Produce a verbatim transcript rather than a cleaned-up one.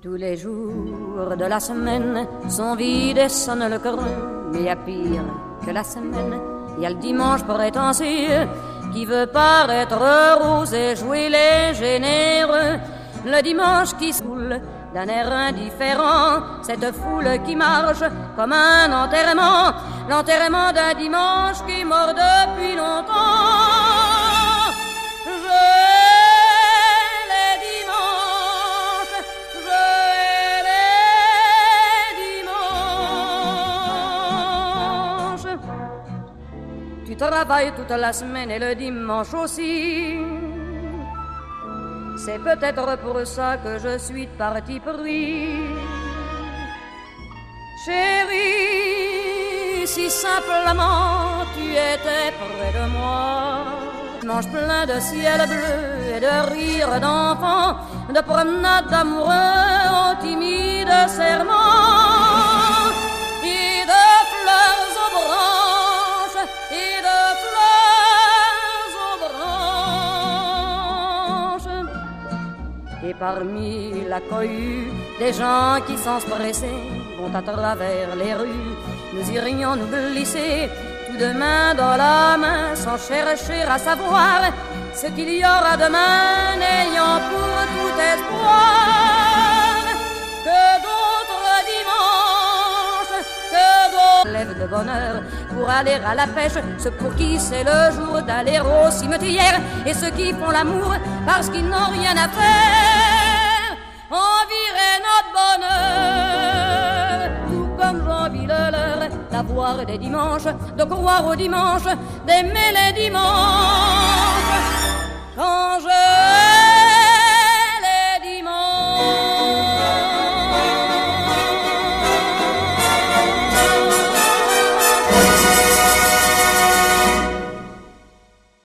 Tous les jours de la semaine sont vides et sonnent le creux. Mais y a pire que la semaine, y a le dimanche prétentieux qui veut paraître rose et jouer les généreux. Le dimanche qui saoule d'un air indifférent cette foule qui marche comme un enterrement, l'enterrement d'un dimanche qui mord depuis longtemps. Tu travailles toute la semaine et le dimanche aussi. C'est peut-être pour ça que je suis de parti pris. Chérie, si simplement tu étais près de moi. Dimanche plein de ciel bleu et de rire d'enfants, de promenades d'amoureux aux timides serments, et de fleurs aux branches, et de fleurs aux branches. Et parmi la cohue des gens qui sans se presser vont à travers les rues, nous irions nous glisser tout de main dans la main sans chercher à savoir ce qu'il y aura demain, n'ayant pour tout espoir que d'autres dimanches, que d'autres lèvent de bonheur pour aller à la pêche, ceux pour qui c'est le jour d'aller au cimetière, et ceux qui font l'amour parce qu'ils n'ont rien à faire, envirer notre bonheur, tout comme j'envie le leur, d'avoir des dimanches, de croire aux dimanches, d'aimer les dimanches. Quand